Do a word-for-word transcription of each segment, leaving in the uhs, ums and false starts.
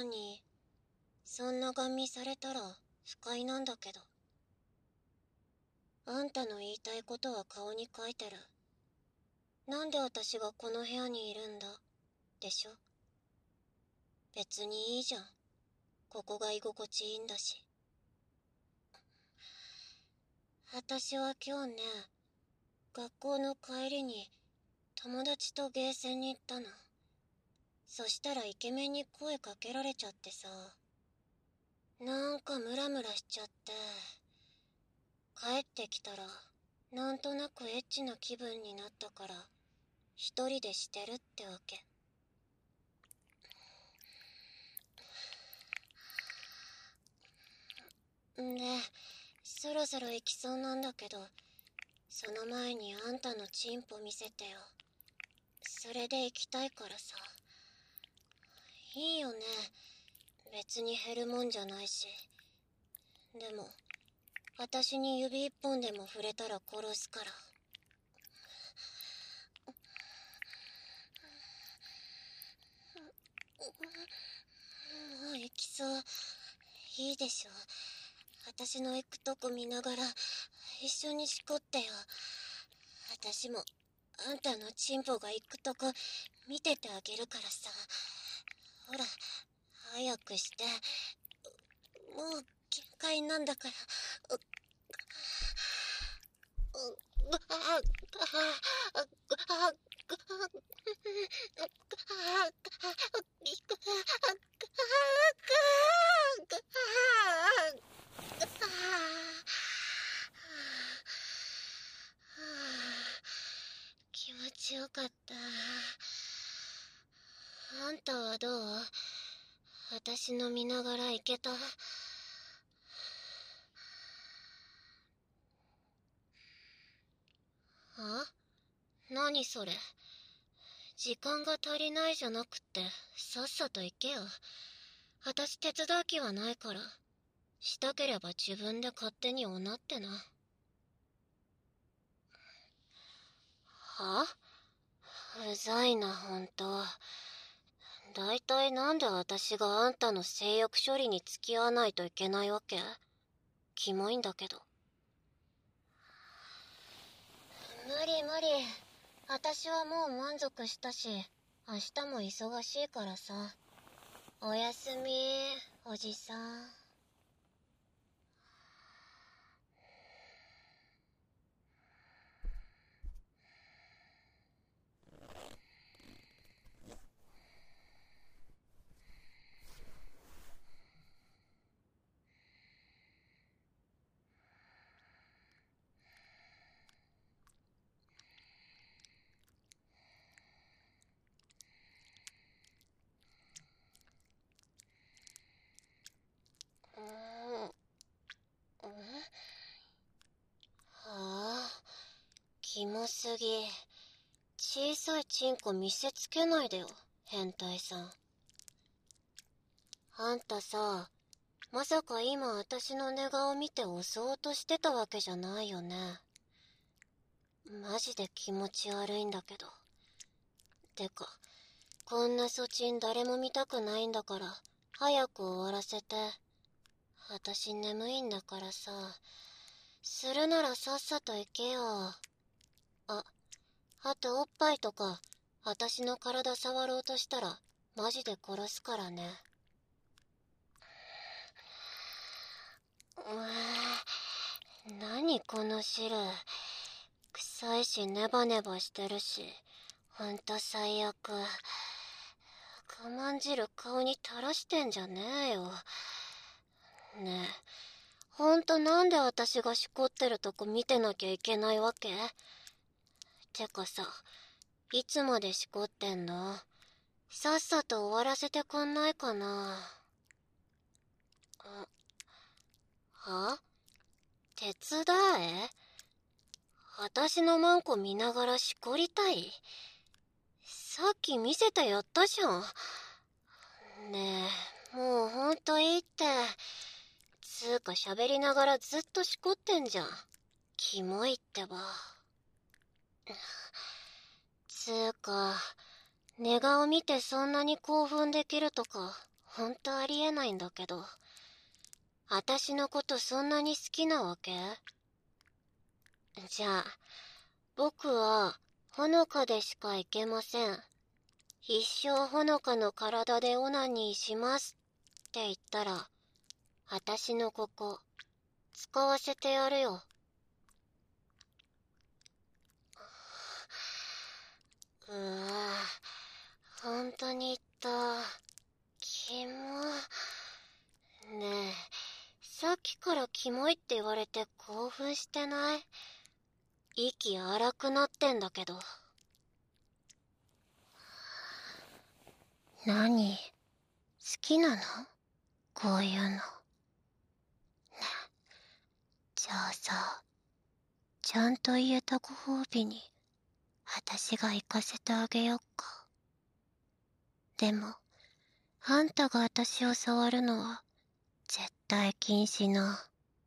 に、そんなガン見されたら不快なんだけど。あんたの言いたいことは顔に書いてる。なんで私がこの部屋にいるんだ、でしょ。別にいいじゃん。ここが居心地いいんだし。私は今日ね、学校の帰りに友達とゲーセンに行ったの。そしたらイケメンに声かけられちゃってさ。なんかムラムラしちゃって。帰ってきたら、なんとなくエッチな気分になったから、一人でしてるってわけ。んで、そろそろ行きそうなんだけど、その前にあんたのチンポ見せてよ。それで行きたいからさ。いいよね。別に減るもんじゃないし。でも、私に指一本でも触れたら殺すから。もう行きそう。いいでしょ。私の行くとこ見ながら一緒にしこってよ。私もあんたのチンポが行くとこ見ててあげるからさ。ほら、早くして。もう限界なんだから。気持ちよかった。あんたはどう？私の見ながら行けた？あ？何それ？時間が足りないじゃなくってさっさと行けよ。私手伝う気はないから。したければ自分で勝手におなってな。は？うざいな、ほんと。だいたいなんで私があんたの性欲処理に付き合わないといけないわけ？キモいんだけど。無理無理。私はもう満足したし、明日も忙しいからさ。おやすみ、おじさん。はあ、キモすぎ。小さいチンコ見せつけないでよ、変態さん。あんたさ、まさか今私の寝顔見て襲おうとしてたわけじゃないよね。マジで気持ち悪いんだけど。てか、こんなそちん誰も見たくないんだから、早く終わらせて。私眠いんだからさ。するならさっさと行けよ。あ、あとおっぱいとか、私の体触ろうとしたら、マジで殺すからね。うーん、何この汁。臭いしネバネバしてるし、ほんと最悪。我慢汁顔に垂らしてんじゃねえよ。ねえ、ほんとなんで私がしこってるとこ見てなきゃいけないわけ？てかさ、いつまでしこってんの？さっさと終わらせてくんないかな。は？手伝え？私のマンコ見ながらしこりたい？さっき見せてやったじゃん。ねえ、もうほんといいって。つーか喋りながらずっとしこってんじゃん。キモいってば。つーか、寝顔見てそんなに興奮できるとか、 ほんとありえないんだけど、私のことそんなに好きなわけ？じゃあ、僕は、ほのかでしかいけません。一生ほのかの体でオナニーしますって言ったら、私のここ、使わせてやるよ。うわぁ、ほんとに言った。キモ。ねえ、さっきからキモいって言われて興奮してない？息荒くなってんだけど。何？好きなの？こういうの。ね。じゃあさ、ちゃんと言えたご褒美に、私が行かせてあげよっか。でも、あんたが私を触るのは、絶対禁止な。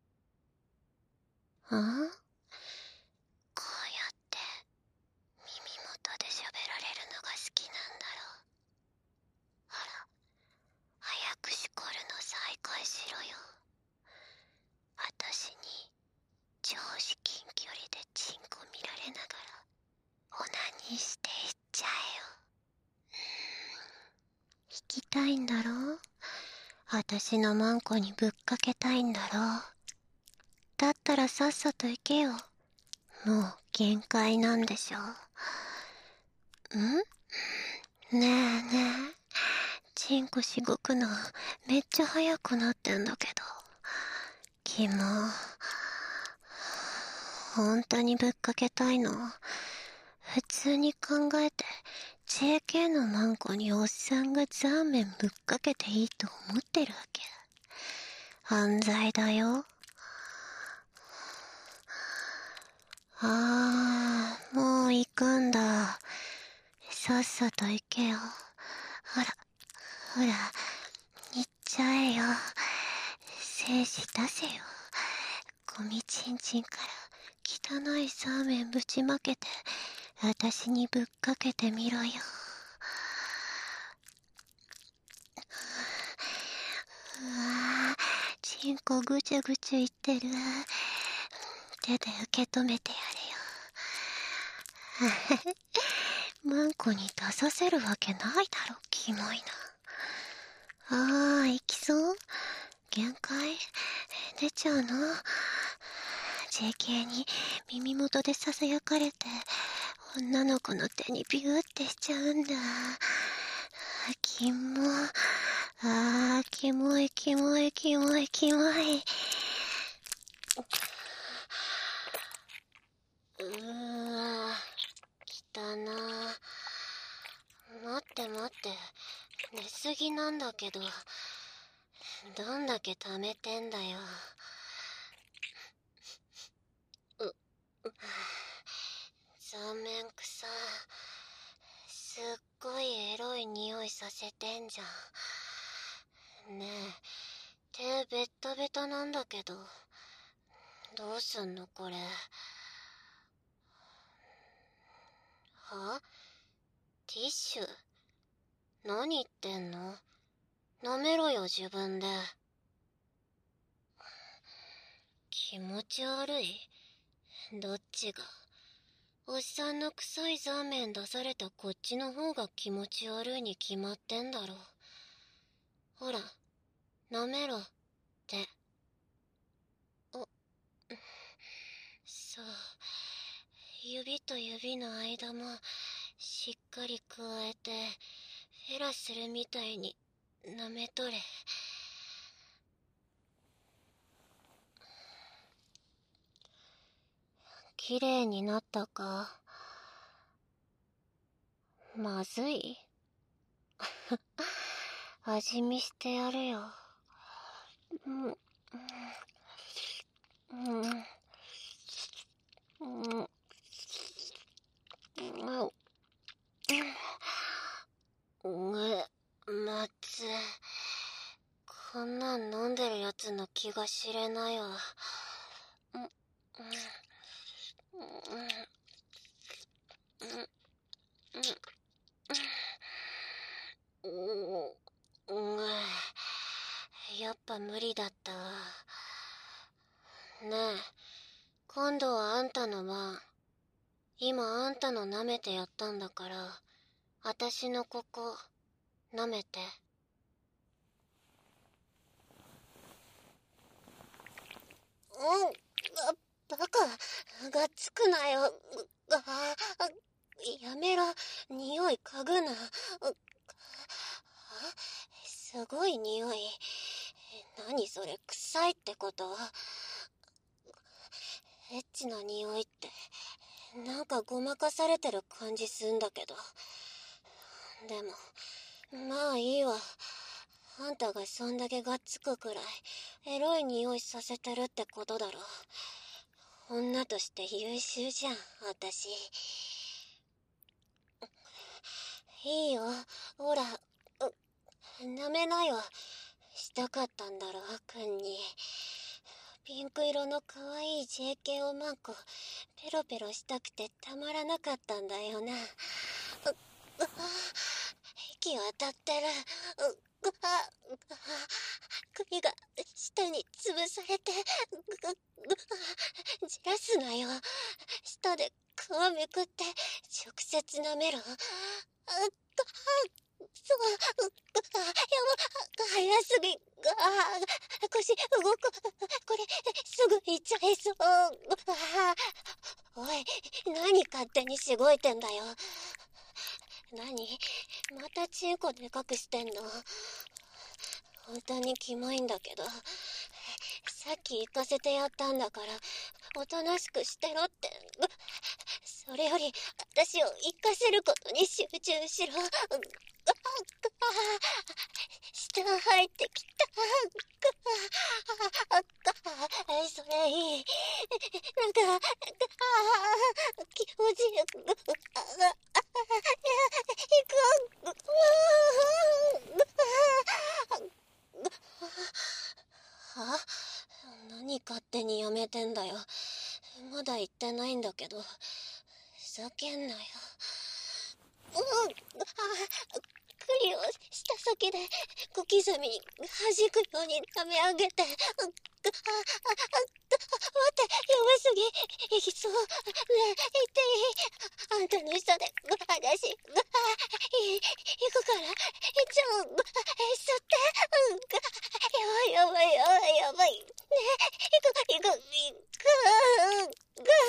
うん？こうやって、耳元で喋られるのが好きなんだろう。ほら、早くしこるの再開しろよ。私に、超至近距離でチンコ見られながら、オナニーしていっちゃえよ。引きたいんだろ？私のマンコにぶっかけたいんだろ？だったらさっさと行けよ。もう限界なんでしょ。ん？ねえねえ、チンコしごくのめっちゃ早くなってんだけど。キモ。本当にぶっかけたいの？普通に考えて ジェーケー のマンコにおっさんがザーメンぶっかけていいと思ってるわけ？犯罪だよ。ああ、もう行くんだ。さっさと行けよ。ほら、ほら、行っちゃえよ。精子出せよ。ゴミチンチンから汚いサーメンぶちまけて、私にぶっかけてみろよ。うわぁ、チンコぐちゃぐちゃいってる。手で受け止めてやれよ。マンコに出させるわけないだろ、キモいな。あー、行きそう？限界？出ちゃうの？ ジェーケー に耳元で囁かれて、女の子の手にビューってしちゃうんだ。キモ。あー、キモいキモいキモいキモい。うーわ、来たな。待って待って、寝すぎなんだけど、どんだけ溜めてんだよ。う、座面くさ。すっごいエロい匂いさせてんじゃん。ねえ、手ベッタベタなんだけど、どうすんのこれ。は？ティッシュ？何言ってんの？舐めろよ自分で。気持ち悪い？どっちが？おっさんの臭いザーメン出されたこっちの方が気持ち悪いに決まってんだろ。ほら、舐めろって。お、そう。指と指の間もしっかり加えてフェラするみたいに舐めとれ。綺麗になったか？まずい？味見してやるよ。うん、うん、うん、うん、うん、え、まずい。こんなん飲んでるやつの気が知れないわ。うん、うん、うん、うん、うん、うん、 今度はあんたの番。今あんたの舐めてやったんだから、あたしのここ、舐めて。うん、あ、バカ、がっつくなよ。あ、やめろ、匂い嗅ぐな。あ、すごい匂い。何それ、臭いってこと？エッチな匂いって、なんかごまかされてる感じすんだけど。でも、まあいいわ。あんたがそんだけがっつくくらい、エロい匂いさせてるってことだろ。女として優秀じゃん、私。いいよ、ほら、舐めないわ。したかったんだろ、くんに。ピンク色の可愛い ジェーケー をマンコ、ペロペロしたくてたまらなかったんだよな。う、う息当たってる。う、う、あ、首が下に潰されて、う、う、じらすなよ。舌で皮めくって直接舐めろ。あ、あ、そう、う、あ、やば、早すぎ、あ、腰動く、これ、すぐ行っちゃいそう。あ、おい、何勝手にしごいてんだよ。何？またチンコでかくしてんの？本当にキモいんだけど。さっき行かせてやったんだから、おとなしくしてろって。それより、私を行かせることに集中しろ。舌入ってきた。それいい。なんか、気持ちよく、行く。は？何勝手にやめてんだよ。まだ言ってないんだけど。ふざけんなよ。うん、あ、栗を舌先で小刻みに弾くように舐め上げて、あ、あ、あ、待って、やばすぎ、いきそう。ねえ、言っていい？あんたの舌で、話、い、行くから、一応、吸って、うん、やばいやばいやばいやばい。ねえ、行く、行く、行く、が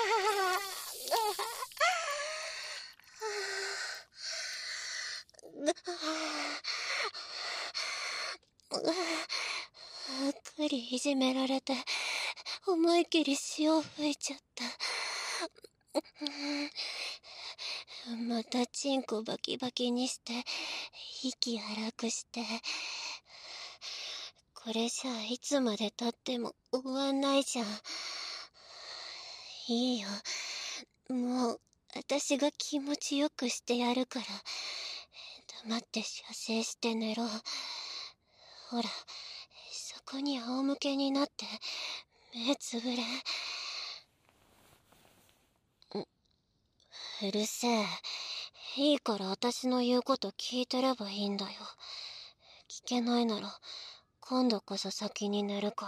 ー、がー、くりいじめられて、思い切り潮吹いちゃった。またチンコバキバキにして、息荒くして。これじゃあいつまで経っても終わんないじゃん。いいよ。もう、私が気持ちよくしてやるから、黙って射精して寝ろ。ほら、そこに仰向けになって、目つぶれ。うるせえ。いいから私の言うこと聞いてればいいんだよ。聞けないなら、今度こそ先に寝るから。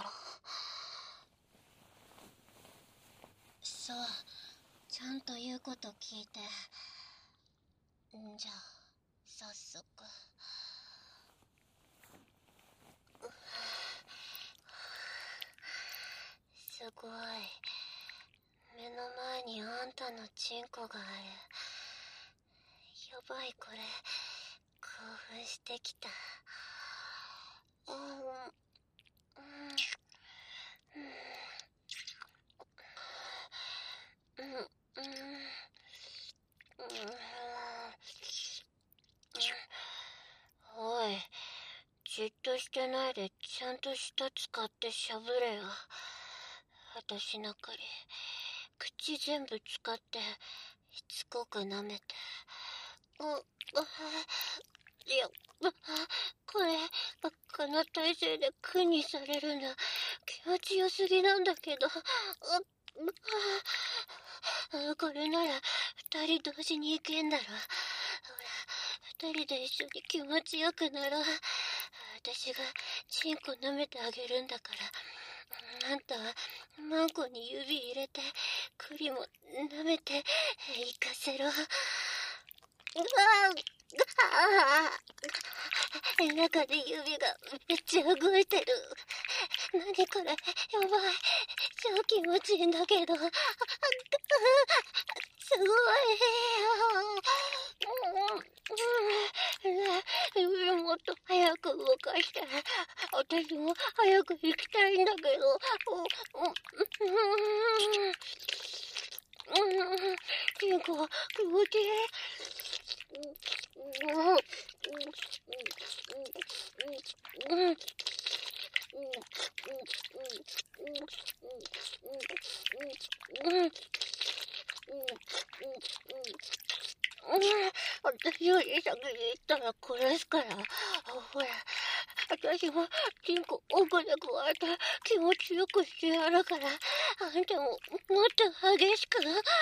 そう、ちゃんと言うこと聞いて。んじゃあ、早速。すごい。目の前にあんたのチンコがある。やばいこれ。興奮してきた。うん、うん、うん、うん、うん、おい、じっとしてないでちゃんと舌使ってしゃぶれよ。私なかり、口全部使ってしつこく舐めて。う、あ、いや、これ、この体勢で苦にされるの気持ちよすぎなんだけど。これなら二人同時に行けんだろ。ほら、二人で一緒に気持ちよくなろう。私がチンコ舐めてあげるんだから、 あんたはマンコに指入れて栗も舐めて行かせろ。うわあ、中で指がめっちゃ動いてる。何これ、やばい。超気持ちいいんだけど。すごい。指もっと早く動かして。私も早く行きたいんだけど。チンコ、気持ちいい。私より先に行ったら殺すから。ほら、私もチンコ奥でこうやって気持ちよくしてやるから、あんたももっと激しく。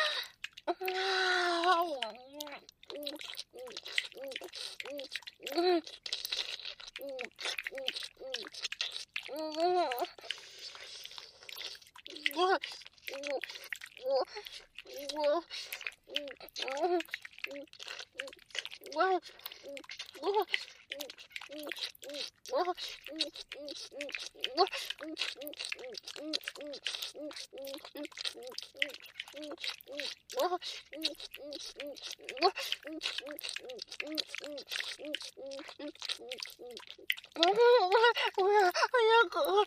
ほら、早く。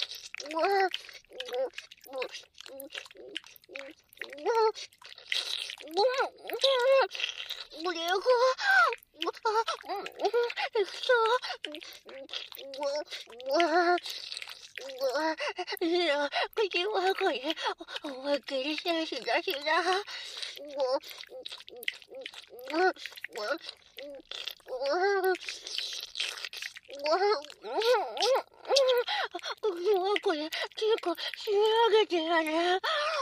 いや、口はこれ、思いっきりセンスだしな。口はこれ、結構仕上げてやる。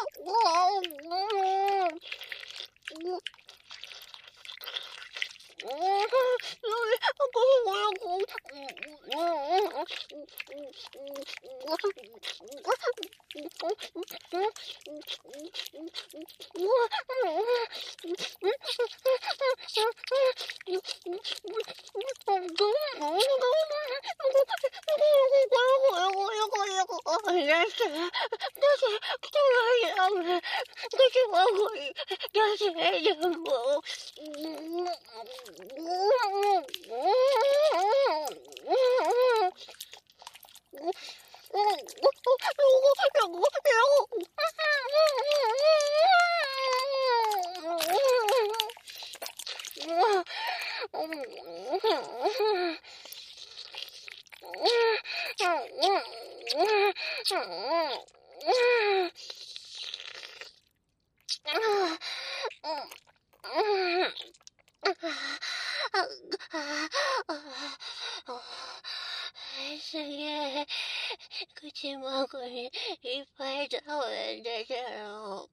すげえ、口元にいっぱい食べてたよ。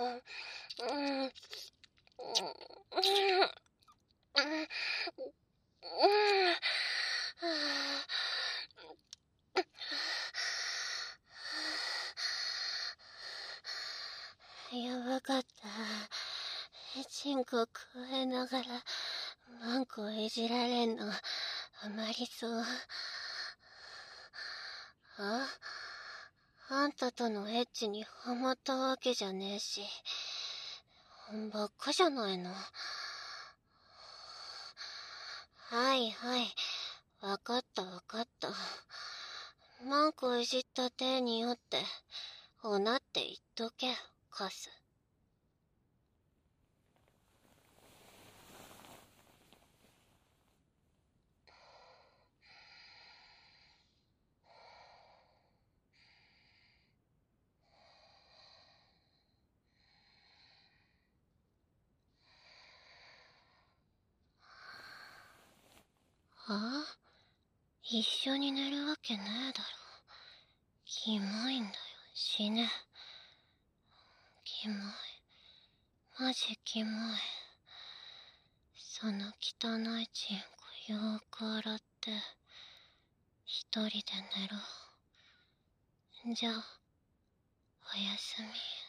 やばかった。チンコくわえながらマンコいじられんのあまりそう。ああんたとのエッチにハマったわけじゃねえし、ばっかじゃないの。はいはい、わかったわかった。マンコいじった手によっておなって言っとけ、カス。ああ、一緒に寝るわけねえだろ。キモいんだよ、死ね。キモい。マジキモい。その汚いチンコよーく洗って、一人で寝ろ。 じゃあ、おやすみ。